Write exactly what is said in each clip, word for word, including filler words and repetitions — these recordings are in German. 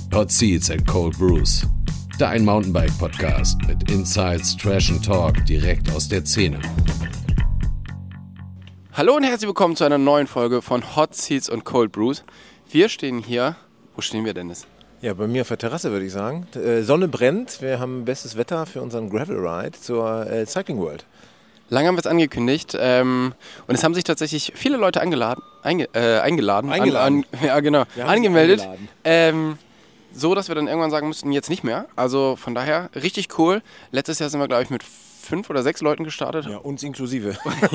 Hot Seats and Cold Brews. Dein Mountainbike-Podcast mit Insights, Trash and Talk direkt aus der Szene. Hallo und herzlich willkommen zu einer neuen Folge von Hot Seats und Cold Brews. Wir stehen hier, wo stehen wir, Dennis? Ja, bei mir auf der Terrasse würde ich sagen. Äh, Sonne brennt, wir haben bestes Wetter für unseren Gravel Ride zur äh, Cycling World. Lange haben wir es angekündigt ähm, und es haben sich tatsächlich viele Leute eingeladen, einge, äh, eingeladen, eingeladen. An, an, ja genau, Wir angemeldet, ähm, so dass wir dann irgendwann sagen mussten, jetzt nicht mehr. Also von daher richtig cool. Letztes Jahr sind wir, glaube ich, mit fünf oder sechs Leuten gestartet. Ja, uns inklusive.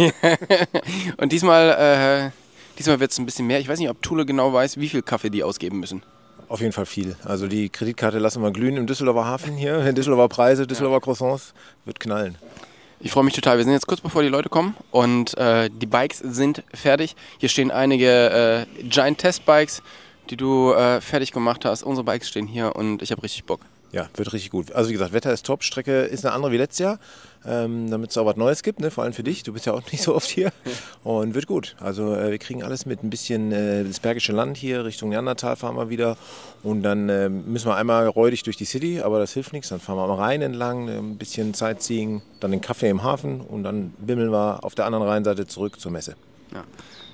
Und diesmal, äh, diesmal wird es ein bisschen mehr. Ich weiß nicht, ob Thule genau weiß, wie viel Kaffee die ausgeben müssen. Auf jeden Fall viel. Also die Kreditkarte lassen wir glühen im Düsseldorfer Hafen hier. Düsseldorfer Preise, Düsseldorfer Croissants, wird knallen. Ich freue mich total. Wir sind jetzt kurz bevor die Leute kommen und äh, die Bikes sind fertig. Hier stehen einige äh, Giant Test Bikes, die du äh, fertig gemacht hast. Unsere Bikes stehen hier und ich habe richtig Bock. Ja, wird richtig gut. Also wie gesagt, Wetter ist top, Strecke ist eine andere wie letztes Jahr, ähm, damit es auch was Neues gibt, ne? Vor allem für dich. Du bist ja auch nicht so oft hier und wird gut. Also äh, wir kriegen alles mit, ein bisschen äh, das Bergische Land hier, Richtung Neandertal fahren wir wieder und dann äh, müssen wir einmal räudig durch die City, aber das hilft nichts. Dann fahren wir am Rhein entlang, äh, ein bisschen Sightseeing, dann den Kaffee im Hafen und dann bimmeln wir auf der anderen Rheinseite zurück zur Messe. Ja.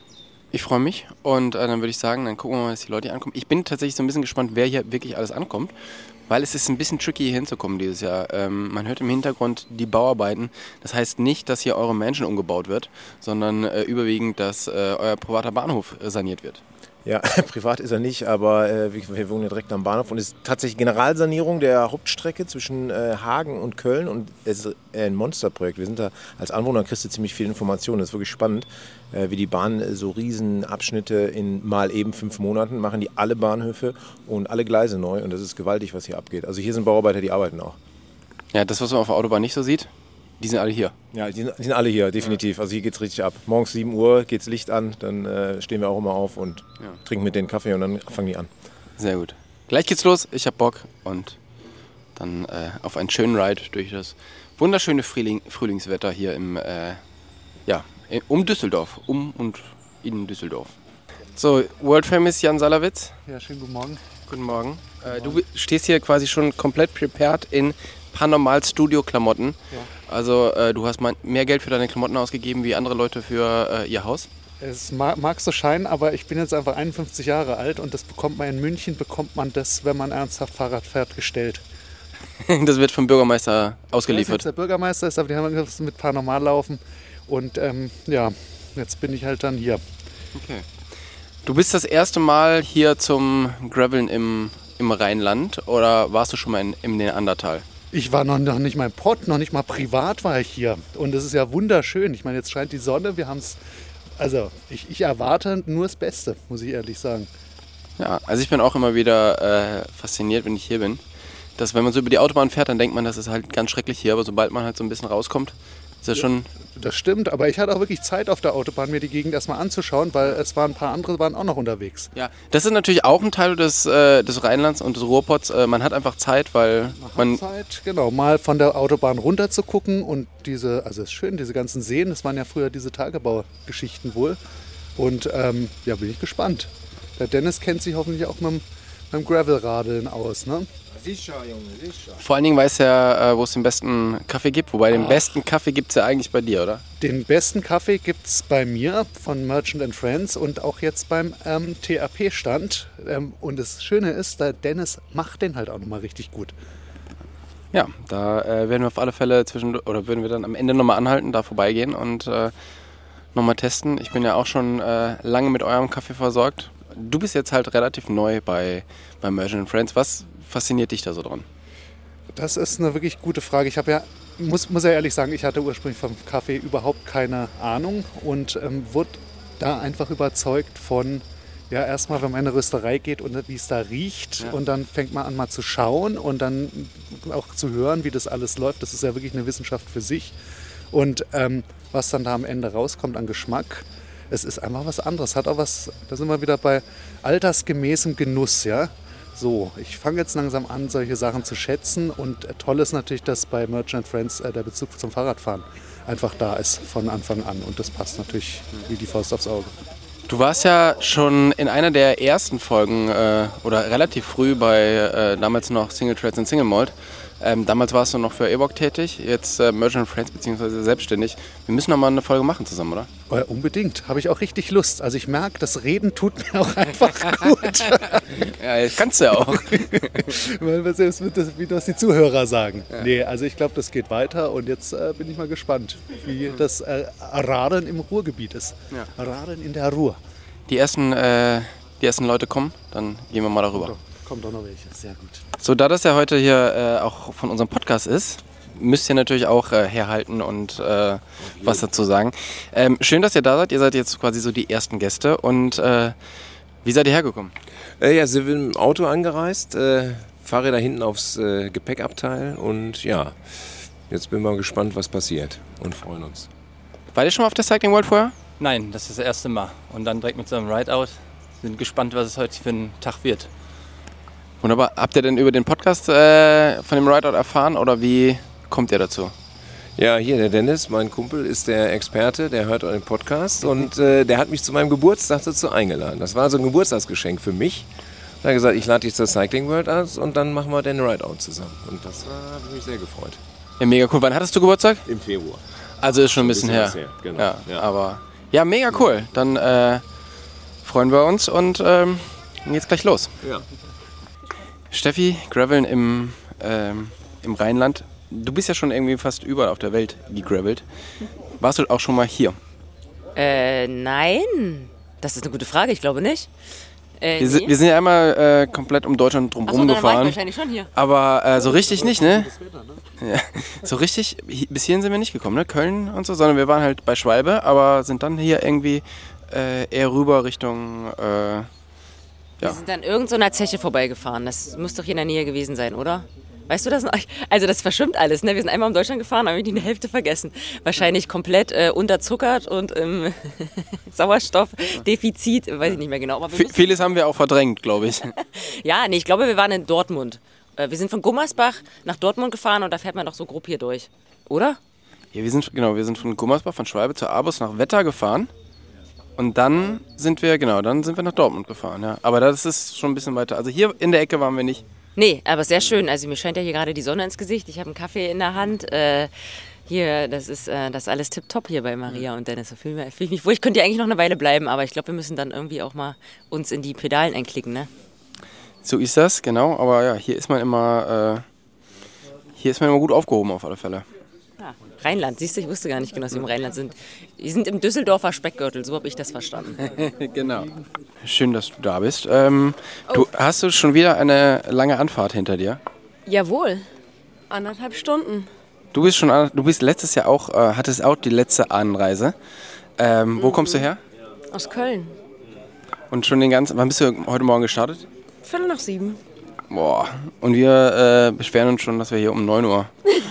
Ich freue mich und äh, dann würde ich sagen, dann gucken wir mal, dass die Leute hier ankommen. Ich bin tatsächlich so ein bisschen gespannt, wer hier wirklich alles ankommt, weil es ist ein bisschen tricky, hier hinzukommen dieses Jahr. Ähm, man hört im Hintergrund die Bauarbeiten. Das heißt nicht, dass hier eure Mansion umgebaut wird, sondern äh, überwiegend, dass äh, euer privater Bahnhof äh, saniert wird. Ja, privat ist er nicht, aber äh, wir, wir wohnen ja direkt am Bahnhof und es ist tatsächlich Generalsanierung der Hauptstrecke zwischen äh, Hagen und Köln und es ist ein Monsterprojekt. Wir sind da als Anwohner, kriegst du ziemlich viel Informationen, das ist wirklich spannend, äh, wie die Bahn äh, so Riesenabschnitte in mal eben fünf Monaten machen die alle Bahnhöfe und alle Gleise neu und das ist gewaltig, was hier abgeht. Also hier sind Bauarbeiter, die arbeiten auch. Ja, das, was man auf der Autobahn nicht so sieht, die sind alle hier. Ja, die sind, die sind alle hier, definitiv. Also hier geht's richtig ab. Morgens sieben Uhr geht's Licht an, dann äh, stehen wir auch immer auf und Ja. trinken mit denen Kaffee und dann fangen die an. Sehr gut. Gleich geht's los, ich hab Bock und dann äh, auf einen schönen Ride durch das wunderschöne Frühling, Frühlingswetter hier im, äh, ja, um Düsseldorf, um und in Düsseldorf. So, World Famous Jan Salawitz. Ja, schönen guten Morgen. Guten Morgen. Äh, du stehst hier quasi schon komplett prepared in Paranormal Studio Klamotten. Ja. Also äh, du hast mal mehr Geld für deine Klamotten ausgegeben wie andere Leute für äh, ihr Haus. Es mag, mag so scheinen, aber ich bin jetzt einfach einundfünfzig Jahre alt und das bekommt man in München, bekommt man das, wenn man ernsthaft Fahrrad fährt, gestellt. Das wird vom Bürgermeister Ich weiß nicht, ausgeliefert. ob es der Bürgermeister ist, aber die haben gesagt, mit Paranormal laufen und ähm, ja, jetzt bin ich halt dann hier. Okay. Du bist das erste Mal hier zum Graveln im, im Rheinland oder warst du schon mal in, im Neandertal? Ich war noch, noch nicht mal im Pott, noch nicht mal privat war ich hier und es ist ja wunderschön. Ich meine, jetzt scheint die Sonne, wir haben es, also ich, ich erwarte nur das Beste, muss ich ehrlich sagen. Ja, also ich bin auch immer wieder äh, fasziniert, wenn ich hier bin. Dass wenn man so über die Autobahn fährt, dann denkt man, das ist halt ganz schrecklich hier, aber sobald man halt so ein bisschen rauskommt, ist das schon... Das stimmt, aber ich hatte auch wirklich Zeit auf der Autobahn, mir die Gegend erstmal anzuschauen, weil es waren ein paar andere, waren auch noch unterwegs. Ja, das ist natürlich auch ein Teil des, äh, des Rheinlands und des Ruhrpots. Äh, man hat einfach Zeit, weil Man man... hat Zeit, genau, mal von der Autobahn runter zu gucken und diese, also es ist schön, diese ganzen Seen, das waren ja früher diese Tagebaugeschichten wohl. Und ähm, ja, bin ich gespannt. Der Dennis kennt sich hoffentlich auch mit dem, mit dem Gravelradeln aus, ne? Sicher, Junge, sicher. Vor allen Dingen weiß er, äh, wo es den besten Kaffee gibt. Wobei den besten Kaffee gibt es ja eigentlich bei dir, oder? Den besten Kaffee gibt es bei mir von Merchant and Friends und auch jetzt beim ähm, T A P-Stand. Ähm, und das Schöne ist, der Dennis macht den halt auch nochmal richtig gut. Ja, da äh, werden wir auf alle Fälle zwischen oder würden wir dann am Ende nochmal anhalten, da vorbeigehen und äh, nochmal testen. Ich bin ja auch schon äh, lange mit eurem Kaffee versorgt. Du bist jetzt halt relativ neu bei, bei Merchant and Friends. Was fasziniert dich da so dran? Das ist eine wirklich gute Frage. Ich habe ja, muss, muss ja ehrlich sagen, ich hatte ursprünglich vom Kaffee überhaupt keine Ahnung und ähm, wurde da einfach überzeugt von, ja, erstmal, wenn man in eine Rösterei geht und wie es da riecht Ja. und dann fängt man an mal zu schauen und dann auch zu hören, wie das alles läuft. Das ist ja wirklich eine Wissenschaft für sich. Und ähm, was dann da am Ende rauskommt an Geschmack, es ist einfach was anderes. Hat auch was, da sind wir wieder bei altersgemäßem Genuss, ja. So, ich fange jetzt langsam an, solche Sachen zu schätzen und äh, toll ist natürlich, dass bei Merchant Friends äh, der Bezug zum Fahrradfahren einfach da ist von Anfang an und das passt natürlich wie die Faust aufs Auge. Du warst ja schon in einer der ersten Folgen äh, oder relativ früh bei äh, damals noch Single Threads und Single Malt. Ähm, damals warst du noch für E-Bock tätig, jetzt äh, Merchant Friends bzw. selbstständig. Wir müssen noch mal eine Folge machen zusammen, oder? Ja, unbedingt, habe ich auch richtig Lust. Also ich merke, das Reden tut mir auch einfach gut. Ja, das kannst du ja auch. Weil wir selbst mit das, wie das die Zuhörer sagen. Ja. Nee, also ich glaube, das geht weiter und jetzt äh, bin ich mal gespannt, wie das äh, Radeln im Ruhrgebiet ist. Ja. Radeln in der Ruhr. Die ersten, äh, die ersten Leute kommen, dann gehen wir mal darüber. Kommt doch, kommt doch noch welche, sehr gut. So, da das ja heute hier äh, auch von unserem Podcast ist, müsst ihr natürlich auch äh, herhalten und äh, was dazu sagen. Ähm, schön, dass ihr da seid. Ihr seid jetzt quasi so die ersten Gäste. Und äh, wie seid ihr hergekommen? Äh, ja, sind wir im Auto angereist, äh, Fahrräder hinten aufs äh, Gepäckabteil und ja, jetzt bin ich mal gespannt, was passiert und freuen uns. Wart ihr schon mal auf der Cycling World vorher? Nein, das ist das erste Mal. Und dann direkt mit so einem Rideout. Sind gespannt, was es heute für ein Tag wird. Wunderbar. Habt ihr denn über den Podcast äh, von dem Rideout erfahren oder wie kommt ihr dazu? Ja, hier der Dennis, mein Kumpel, ist der Experte, der hört euren Podcast und äh, der hat mich zu meinem Geburtstag dazu eingeladen. Das war so ein Geburtstagsgeschenk für mich. Er hat gesagt, ich lade dich zur Cycling World aus und dann machen wir den Rideout zusammen. Und das hat mich sehr gefreut. Ja, mega cool. Wann hattest du Geburtstag? Im Februar. Also ist schon ein bisschen, ein bisschen her. her. Genau. Ja, ja. Aber ja, mega cool. Dann äh, freuen wir uns und ähm, dann geht's gleich los. Ja. Steffi, Graveln im, ähm, im Rheinland. Du bist ja schon irgendwie fast überall auf der Welt gegravelt. Warst du auch schon mal hier? Äh, nein. Das ist eine gute Frage, ich glaube nicht. Äh, wir, sind, wir sind ja einmal äh, komplett um Deutschland drumherum so, gefahren. Wahrscheinlich schon hier. Aber äh, so richtig nicht, ne? Ja, so richtig, bis hierhin sind wir nicht gekommen, ne? Köln und so, sondern wir waren halt bei Schwalbe, aber sind dann hier irgendwie äh, eher rüber Richtung... Äh, Wir ja. sind dann irgend so einer Zeche vorbeigefahren. Das muss doch hier in der Nähe gewesen sein, oder? Weißt du das noch? Also das verschwimmt alles, ne? Wir sind einmal um Deutschland gefahren, haben wir die Hälfte vergessen. Wahrscheinlich komplett äh, unterzuckert und im ähm, Sauerstoffdefizit, weiß ich nicht mehr genau. Aber wir V- vieles haben wir auch verdrängt, glaube ich. Ja, nee, ich glaube, wir waren in Dortmund. Äh, wir sind von Gummersbach nach Dortmund gefahren und da fährt man doch so grob hier durch, oder? Ja, wir sind, genau, wir sind von Gummersbach, von Schwalbe zur Abus nach Wetter gefahren. Und dann sind wir, genau, dann sind wir nach Dortmund gefahren, ja. Aber das ist schon ein bisschen weiter. Also hier in der Ecke waren wir nicht. Nee, aber sehr schön. Also mir scheint ja hier gerade die Sonne ins Gesicht. Ich habe einen Kaffee in der Hand. Äh, hier, das ist, äh, das ist alles tipptopp hier bei Maria und Dennis. Da fühle ich, fühl ich mich wohl. Ich könnte ja eigentlich noch eine Weile bleiben, aber ich glaube, wir müssen dann irgendwie auch mal uns in die Pedalen einklicken, ne? So ist das, genau. Aber ja, hier ist man immer, äh, hier ist man immer gut aufgehoben auf alle Fälle. Ja, Rheinland, siehst du, ich wusste gar nicht genau, dass wir im Rheinland sind. Wir sind im Düsseldorfer Speckgürtel, so habe ich das verstanden. Genau. Schön, dass du da bist. Ähm, oh. Du, hast du schon wieder eine lange Anfahrt hinter dir? Jawohl, anderthalb Stunden. Du bist schon, du bist letztes Jahr auch, äh, hattest auch die letzte Anreise. Ähm, mhm. Wo kommst du her? Aus Köln. Und schon den ganzen, wann bist du heute Morgen gestartet? Viertel nach sieben. Boah, und wir äh, beschweren uns schon, dass wir hier um neun Uhr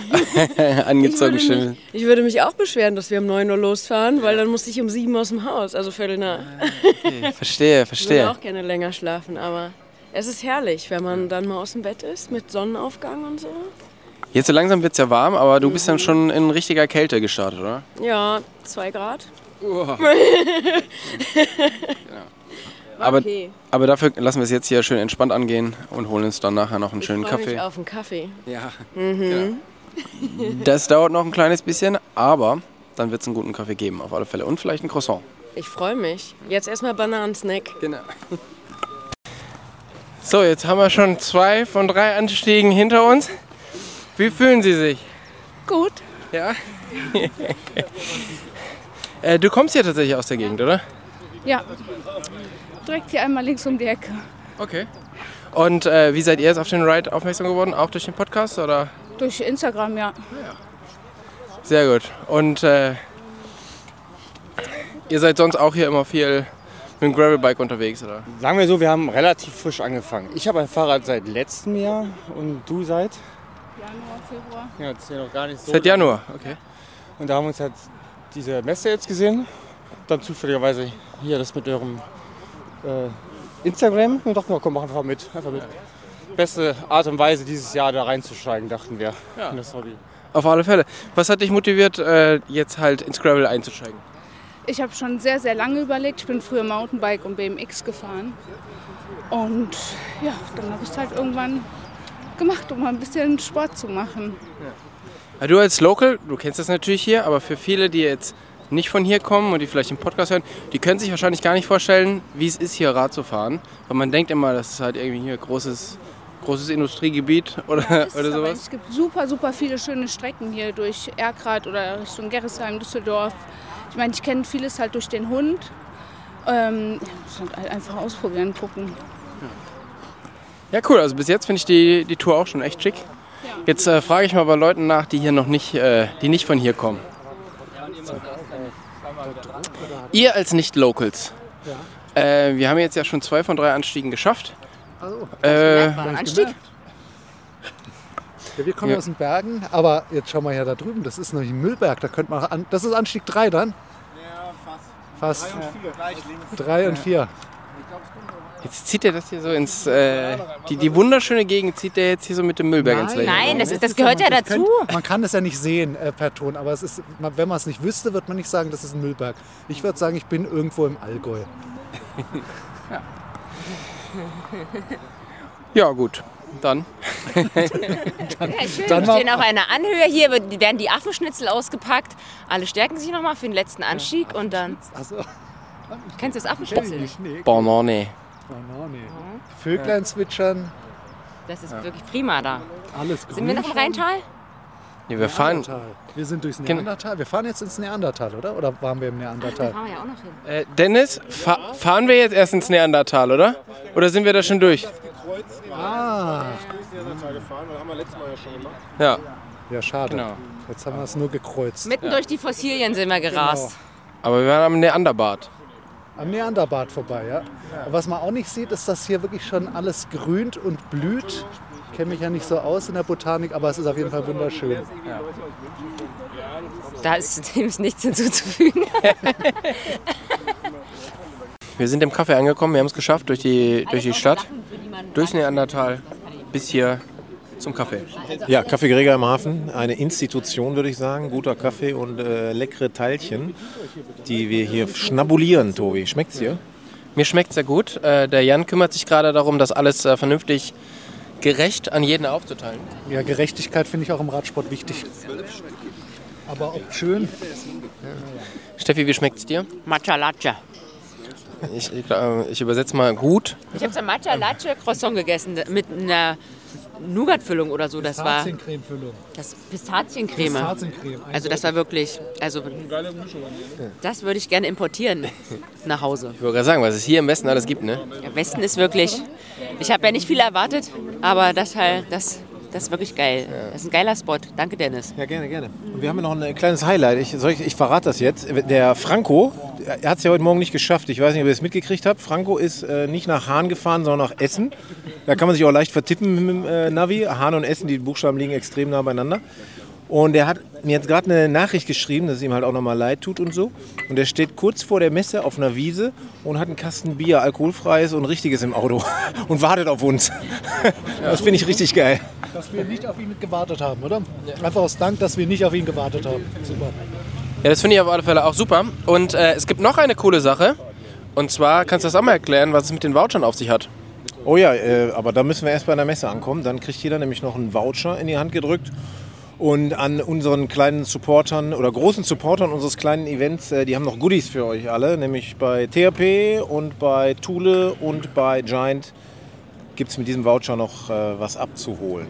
angezogen ich sind. Ich würde mich auch beschweren, dass wir um neun Uhr losfahren, weil dann musste ich um sieben aus dem Haus, also Viertel nach. Okay, verstehe, verstehe. Ich würde auch gerne länger schlafen, aber es ist herrlich, wenn man dann mal aus dem Bett ist mit Sonnenaufgang und so. Jetzt so langsam wird es ja warm, aber du mhm. bist dann schon in richtiger Kälte gestartet, oder? Ja, zwei Grad. Oh. Genau. Aber, okay. aber dafür lassen wir es jetzt hier schön entspannt angehen und holen uns dann nachher noch einen ich schönen freu Kaffee. Mich auf einen Kaffee. Ja. Mhm. ja. Das dauert noch ein kleines bisschen, aber dann wird es einen guten Kaffee geben, auf alle Fälle. Und vielleicht ein Croissant. Ich freue mich. Jetzt erstmal Bananensnack. Genau. So, jetzt haben wir schon zwei von drei Anstiegen hinter uns. Wie fühlen Sie sich? Gut. Ja? äh, du kommst hier tatsächlich aus der Gegend, oder? Ja. Direkt hier einmal links um die Ecke. Okay. Und äh, wie seid ihr jetzt auf den Ride aufmerksam geworden? Auch durch den Podcast, oder? Durch Instagram, ja. ja. Sehr gut. Und äh, ihr seid sonst auch hier immer viel mit dem Gravelbike unterwegs, oder? Sagen wir so, wir haben relativ frisch angefangen. Ich habe ein Fahrrad seit letztem Jahr und du seit? Januar, Februar. Ja, das ist ja noch gar nicht so. Seit Januar, okay. Und da haben wir uns halt diese Messe jetzt gesehen. Dann zufälligerweise hier das mit eurem äh, Instagram. Und dachten wir, komm, mach einfach mit. Einfach mit. Beste Art und Weise, dieses Jahr da reinzusteigen, dachten wir. Ja. In das Hobby. Auf alle Fälle. Was hat dich motiviert, äh, jetzt halt ins Gravel einzusteigen? ich habe schon sehr, sehr lange überlegt. Ich bin früher Mountainbike und B M X gefahren. Und ja, dann habe ich es halt irgendwann gemacht, um mal ein bisschen Sport zu machen. Ja, du als Local, du kennst das natürlich hier, aber für viele, die jetzt nicht von hier kommen und die vielleicht den Podcast hören, die können sich wahrscheinlich gar nicht vorstellen, wie es ist, hier Rad zu fahren. Weil man denkt immer, das ist halt irgendwie hier großes, großes Industriegebiet oder, Ja, das oder ist aber, sowas. es gibt super, super viele schöne Strecken hier durch Erkrath oder Richtung Gerresheim, Düsseldorf. Ich meine, ich kenne vieles halt durch den Hund. Ähm, ja, muss halt einfach ausprobieren, gucken. Ja, cool. Also bis jetzt finde ich die, die Tour auch schon echt schick. Jetzt äh, frage ich mal bei Leuten nach, die hier noch nicht, äh, die nicht von hier kommen. So. Ihr als Nicht-Locals. Äh, wir haben jetzt ja schon zwei von drei Anstiegen geschafft. Äh, Anstieg? Ja, wir kommen Ja. aus den Bergen, aber jetzt schauen wir ja da drüben, das ist noch ein Müllberg, da könnte man an, das ist Anstieg drei dann? Ja, fast. Fast. drei und vier. Jetzt zieht er das hier so ins, äh, die, die wunderschöne Gegend zieht er jetzt hier so mit dem Müllberg ins Leben. Nein, das, ist, das ist gehört ja man- das dazu. Könnt, man kann das ja nicht sehen äh, per Ton, aber es ist, man- wenn man es nicht wüsste, würde man nicht sagen, das ist ein Müllberg. Ich würde sagen, ich bin irgendwo im Allgäu. Ja, gut. Dann. Ja, schön. Dann Wir mal- stehen auf einer Anhöhe. Hier wird- werden die Affenschnitzel ausgepackt. Alle stärken sich nochmal für den letzten Anstieg und dann. Also, Kennst du das Affenschnitzel nicht? nee, Banane. Banane. Vöglein zwitschern, Das ist wirklich prima da. alles grün. Sind wir noch im schon. Rheintal? Nee, wir fahren. Neandertal. Wir sind durchs Genau. Neandertal. Wir fahren jetzt ins Neandertal, oder? Oder waren wir im Da Neandertal? fahren wir ja auch noch hin. Äh, Dennis, fa fahren wir jetzt erst ins Neandertal, oder? Oder sind wir da schon durch? Ah, Ja, ja, schade. genau. Jetzt haben wir es nur gekreuzt. Mitten durch die Fossilien sind wir gerast. Aber wir waren am Neanderbad. Am Neanderbad vorbei, ja. Und was man auch nicht sieht, ist, dass hier wirklich schon alles grünt und blüht. Ich kenne mich ja nicht so aus in der Botanik, aber es ist auf jeden Fall wunderschön. Da ist dem ist nichts hinzuzufügen. Wir sind im Café angekommen, wir haben es geschafft durch die, durch die Stadt, durchs Neandertal bis hier zum Café. Ja, Café Gregor im Hafen, eine Institution, würde ich sagen. Guter Kaffee und äh, leckere Teilchen, die wir hier schnabulieren, Tobi. Schmeckt's dir? Mir schmeckt sehr gut. Äh, der Jan kümmert sich gerade darum, das alles äh, vernünftig gerecht an jeden aufzuteilen. Ja, Gerechtigkeit finde ich auch im Radsport wichtig. Aber ob schön, Steffi, wie schmeckt's dir? Matcha Latte. Ich, ich, äh, ich übersetze mal gut. Ich habe so ein Matcha Latte Croissant gegessen mit einer Nougat-Füllung oder so. Das war Pistaziencreme-Füllung. das Pistaziencreme. Pistaziencreme. Also das war wirklich, also das würde ich gerne importieren nach Hause. Ich wollte gerade sagen, was es hier im Westen alles gibt, ne? Der Westen ist wirklich, ich habe ja nicht viel erwartet, aber das halt, das, das ist wirklich geil. Das ist ein geiler Spot. Danke, Dennis. Ja, gerne, gerne. Und wir haben ja noch ein kleines Highlight. Ich, soll ich, ich verrate das jetzt. Der Franco, er hat es ja heute Morgen nicht geschafft. Ich weiß nicht, ob ihr es mitgekriegt habt. Franco ist äh, nicht nach Hahn gefahren, sondern nach Essen. Da kann man sich auch leicht vertippen mit dem äh, Navi. Hahn und Essen, die Buchstaben liegen extrem nah beieinander. Und er hat mir jetzt gerade eine Nachricht geschrieben, dass es ihm halt auch nochmal leid tut und so. Und er steht kurz vor der Messe auf einer Wiese und hat einen Kasten Bier, alkoholfreies und richtiges im Auto und wartet auf uns. Das finde ich richtig geil. Dass wir nicht auf ihn gewartet haben, oder? Einfach aus Dank, dass wir nicht auf ihn gewartet haben. Super. Ja, das finde ich auf alle Fälle auch super. Und äh, es gibt noch eine coole Sache. Und zwar, kannst du das auch mal erklären, was es mit den Vouchern auf sich hat? Oh ja, äh, aber da müssen wir erst bei einer Messe ankommen. Dann kriegt jeder nämlich noch einen Voucher in die Hand gedrückt. Und an unseren kleinen Supportern oder großen Supportern unseres kleinen Events, äh, die haben noch Goodies für euch alle. Nämlich bei T H P und bei Thule und bei Giant gibt es mit diesem Voucher noch äh, was abzuholen.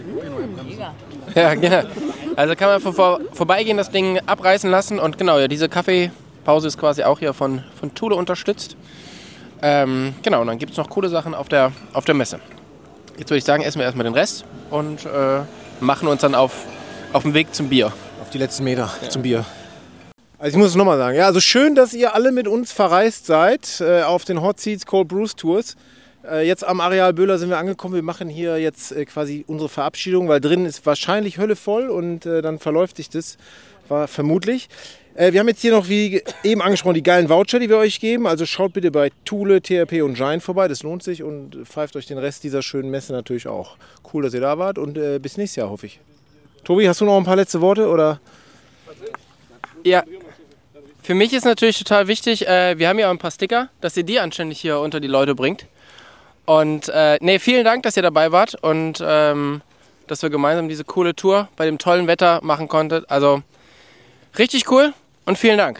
Ja, genau. Also kann man vor, vorbeigehen, das Ding abreißen lassen. Und genau, ja, diese Kaffeepause ist quasi auch hier von, von Thule unterstützt. Ähm, genau, und dann gibt es noch coole Sachen auf der, auf der Messe. Jetzt würde ich sagen, essen wir erstmal den Rest und äh, machen uns dann auf, auf den Weg zum Bier. Auf die letzten Meter zum Bier. Also ich muss es nochmal sagen. Ja, also schön, dass ihr alle mit uns verreist seid äh, auf den Hot Seats Cold Brews Tours. Äh, jetzt am Areal Böhler sind wir angekommen. Wir machen hier jetzt äh, quasi unsere Verabschiedung, weil drinnen ist wahrscheinlich Hölle voll und äh, dann verläuft sich das war vermutlich. Äh, wir haben jetzt hier noch, wie eben angesprochen, die geilen Voucher, die wir euch geben. Also schaut bitte bei Thule, T H P und Giant vorbei. Das lohnt sich und pfeift euch den Rest dieser schönen Messe natürlich auch. Cool, dass ihr da wart und äh, bis nächstes Jahr, hoffe ich. Tobi, hast du noch ein paar letzte Worte? Oder? Ja, Für mich ist natürlich total wichtig, äh, wir haben ja auch ein paar Sticker, dass ihr die anständig hier unter die Leute bringt. Und äh, nee, vielen Dank, dass ihr dabei wart und ähm, dass wir gemeinsam diese coole Tour bei dem tollen Wetter machen konntet. Also richtig cool und vielen Dank.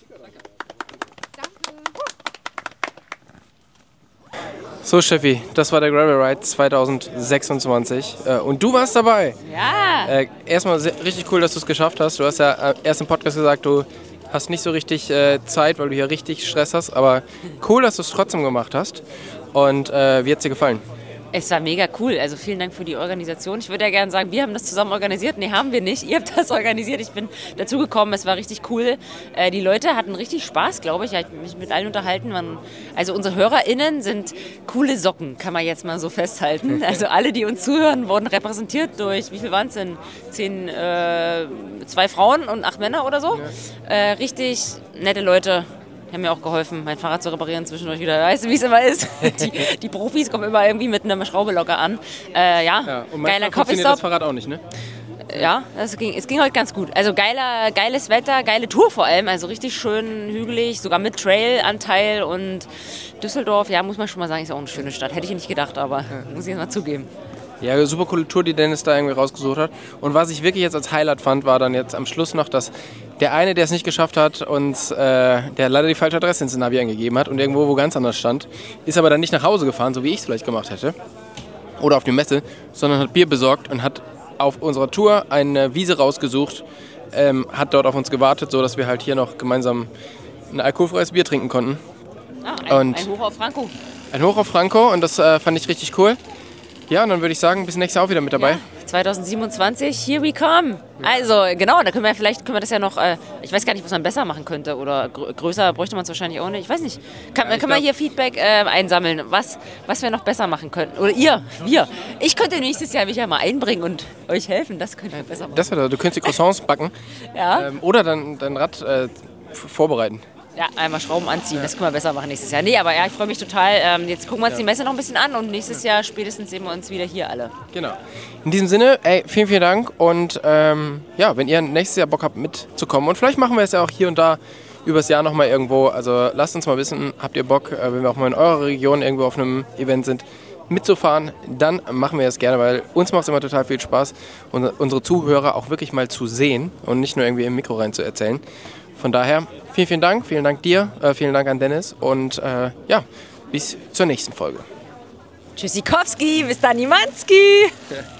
So Steffi, das war der Gravel Ride zwanzig sechsundzwanzig äh, und du warst dabei. Ja. Äh, erstmal sehr, richtig cool, dass du es geschafft hast. Du hast ja äh, erst im Podcast gesagt, du hast nicht so richtig äh, Zeit, weil du hier richtig Stress hast. Aber cool, dass du es trotzdem gemacht hast. Und äh, wie hat es dir gefallen? Es war mega cool. Also vielen Dank für die Organisation. Ich würde ja gerne sagen, wir haben das zusammen organisiert. Nee, haben wir nicht. Ihr habt das organisiert. Ich bin dazugekommen. Es war richtig cool. Äh, die Leute hatten richtig Spaß, glaube ich. Ich habe mich mit allen unterhalten. Man, also unsere HörerInnen sind coole Socken, kann man jetzt mal so festhalten. Also alle, die uns zuhören, wurden repräsentiert durch, wie viel waren es denn? Zehn, äh, zwei Frauen und acht Männer oder so. Ja. Äh, richtig nette Leute. Die haben mir auch geholfen, mein Fahrrad zu reparieren zwischendurch wieder. Weißt du, wie es immer ist? Die, die Profis kommen immer irgendwie mit einer Schraube locker an. Äh, ja, ja, und geiler funktioniert Coffeestop. Das Fahrrad auch nicht, ne? Ja, es ging, es ging heute ganz gut. Also geiler, geiles Wetter, geile Tour vor allem. Also richtig schön hügelig, sogar mit Trail-Anteil. Und Düsseldorf, ja, muss man schon mal sagen, ist auch eine schöne Stadt. Hätte ich nicht gedacht, aber ja. Muss ich jetzt mal zugeben. Ja, super coole Tour, die Dennis da irgendwie rausgesucht hat. Und was ich wirklich jetzt als Highlight fand, war dann jetzt am Schluss noch, dass der eine, der es nicht geschafft hat, uns, äh, der leider die falsche Adresse ins Navi eingegeben hat und irgendwo wo ganz anders stand, ist aber dann nicht nach Hause gefahren, so wie ich es vielleicht gemacht hätte, oder auf die Messe, sondern hat Bier besorgt und hat auf unserer Tour eine Wiese rausgesucht, ähm, hat dort auf uns gewartet, so dass wir halt hier noch gemeinsam ein alkoholfreies Bier trinken konnten. Ah, ein, und ein Hoch auf Franco. Ein Hoch auf Franco und das äh, fand ich richtig cool. Ja, und dann würde ich sagen, bis nächstes Jahr auch wieder mit dabei. Ja, zwanzig siebenundzwanzig, here we come. Also, genau, da können wir vielleicht, können wir das ja noch, äh, ich weiß gar nicht, was man besser machen könnte oder gr- größer bräuchte man es wahrscheinlich auch nicht. Ich weiß nicht. Kann, ja, können wir hier Feedback äh, einsammeln, was, was wir noch besser machen könnten? Oder ihr, wir. Ich könnte nächstes Jahr mich ja mal einbringen und euch helfen, das könnt ihr besser machen. Das wäre, du könntest die Croissants backen. Ja. Ähm, oder dann dein Rad äh, f- vorbereiten. Ja, einmal Schrauben anziehen, das können wir besser machen nächstes Jahr. Nee, aber ja, ich freue mich total. Ähm, jetzt gucken wir uns ja. die Messe noch ein bisschen an und nächstes Jahr spätestens sehen wir uns wieder hier alle. Genau. In diesem Sinne, ey, vielen, vielen Dank und ähm, ja, wenn ihr nächstes Jahr Bock habt mitzukommen und vielleicht machen wir es ja auch hier und da übers Jahr nochmal irgendwo, also lasst uns mal wissen, habt ihr Bock, äh, wenn wir auch mal in eurer Region irgendwo auf einem Event sind, mitzufahren, dann machen wir es gerne, weil uns macht es immer total viel Spaß, unsere Zuhörer auch wirklich mal zu sehen und nicht nur irgendwie im Mikro rein zu erzählen. Von daher, vielen, vielen Dank. Vielen Dank dir. Äh, vielen Dank an Dennis. Und äh, ja, bis zur nächsten Folge. Tschüssikowski, bis dann Nimanski.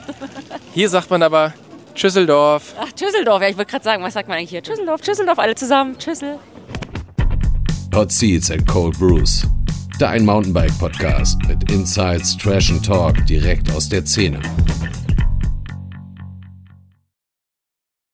Hier sagt man aber Tschüsseldorf. Ach, Tschüsseldorf. Ja, ich wollte gerade sagen, was sagt man eigentlich hier? Tschüsseldorf, Tschüsseldorf, alle zusammen. Tschüssel. Hot Seats and Cold Brews. Dein Mountainbike-Podcast mit Insights, Trash and Talk direkt aus der Szene.